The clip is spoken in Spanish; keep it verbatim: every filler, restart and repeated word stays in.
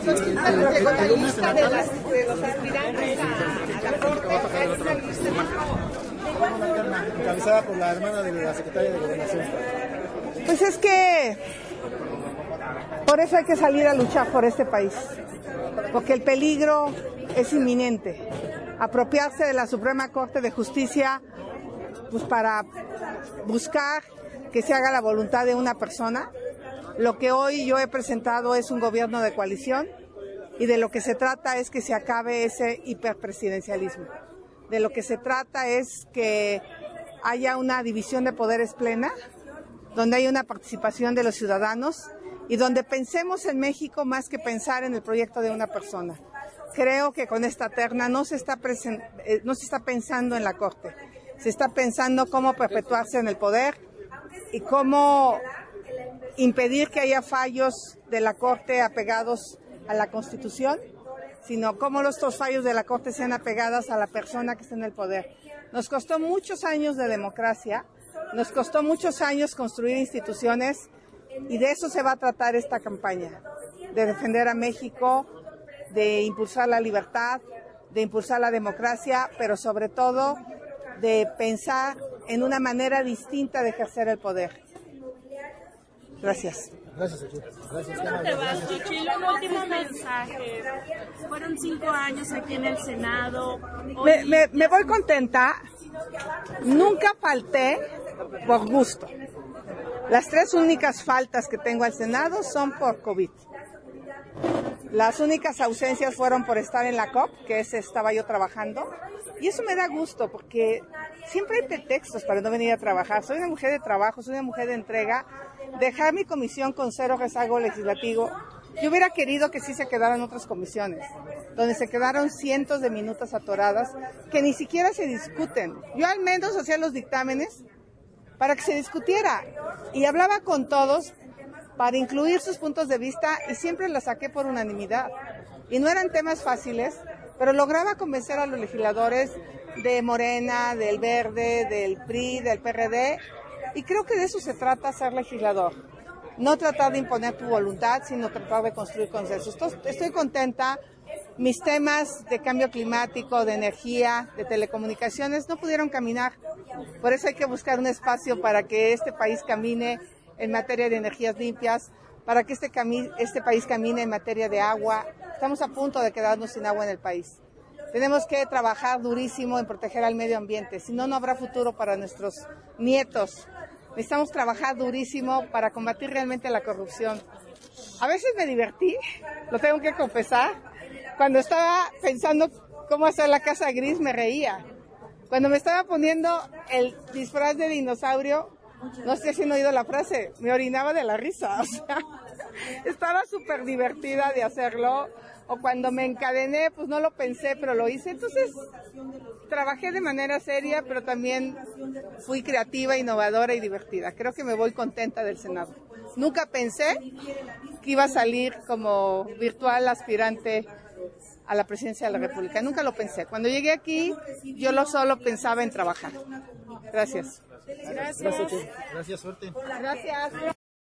Xochitl llegó la lista de, las, de los aspirantes a, a la corte. Hay una lista encabezada por la hermana de la secretaria de Gobernación. Pues es que por eso hay que salir a luchar por este país, porque el peligro es inminente. Apropiarse de la Suprema Corte de Justicia pues para buscar que se haga la voluntad de una persona. Lo que hoy yo he presentado es un gobierno de coalición y de lo que se trata es que se acabe ese hiperpresidencialismo. De lo que se trata es que haya una división de poderes plena, donde haya una participación de los ciudadanos y donde pensemos en México más que pensar en el proyecto de una persona. Creo que con esta terna no se está, presen- eh, no se está pensando en la Corte, se está pensando cómo perpetuarse en el poder y cómo impedir que haya fallos de la Corte apegados a la Constitución, sino cómo los fallos de la Corte sean apegados a la persona que está en el poder. Nos costó muchos años de democracia, nos costó muchos años construir instituciones y de eso se va a tratar esta campaña, de defender a México, de impulsar la libertad, de impulsar la democracia, pero sobre todo de pensar en una manera distinta de ejercer el poder. Gracias. Gracias, Xochitl. Gracias. ¿Cómo te vas, Xochitl? Un último mensaje. Fueron cinco años aquí en el Senado. Hoy... Me, me, me voy contenta. Nunca falté por gusto. Las tres únicas faltas que tengo al Senado son por COVID. Las únicas ausencias fueron por estar en la C O P, que ese estaba yo trabajando. Y eso me da gusto porque siempre hay pretextos para no venir a trabajar. Soy una mujer de trabajo, soy una mujer de entrega. Dejar mi comisión con cero rezago legislativo. Yo hubiera querido que sí se quedaran otras comisiones, donde se quedaron cientos de minutas atoradas que ni siquiera se discuten. Yo al menos hacía los dictámenes para que se discutiera y hablaba con todos para incluir sus puntos de vista y siempre los saqué por unanimidad. Y no eran temas fáciles, pero lograba convencer a los legisladores de Morena, del Verde, del P R I, del P R D, y creo que de eso se trata ser legislador. No tratar de imponer tu voluntad, sino tratar de construir consensos. Estoy contenta. Mis temas de cambio climático, de energía, de telecomunicaciones no pudieron caminar. Por eso hay que buscar un espacio para que este país camine en materia de energías limpias, para que este, cami- este país camine en materia de agua. Estamos a punto de quedarnos sin agua en el país. Tenemos que trabajar durísimo en proteger al medio ambiente, si no, no habrá futuro para nuestros nietos. Necesitamos trabajar durísimo para combatir realmente la corrupción. A veces me divertí, lo tengo que confesar. Cuando estaba pensando cómo hacer la casa gris, me reía. Cuando me estaba poniendo el disfraz de dinosaurio, no sé si han oído la frase, me orinaba de la risa. O sea, estaba súper divertida de hacerlo. O cuando me encadené, pues no lo pensé, pero lo hice. Entonces, trabajé de manera seria, pero también fui creativa, innovadora y divertida. Creo que me voy contenta del Senado. Nunca pensé que iba a salir como virtual aspirante a la presidencia de la República. Nunca lo pensé. Cuando llegué aquí, yo lo solo pensaba en trabajar. Gracias. Gracias, Xochitl. Gracias, suerte. Gracias.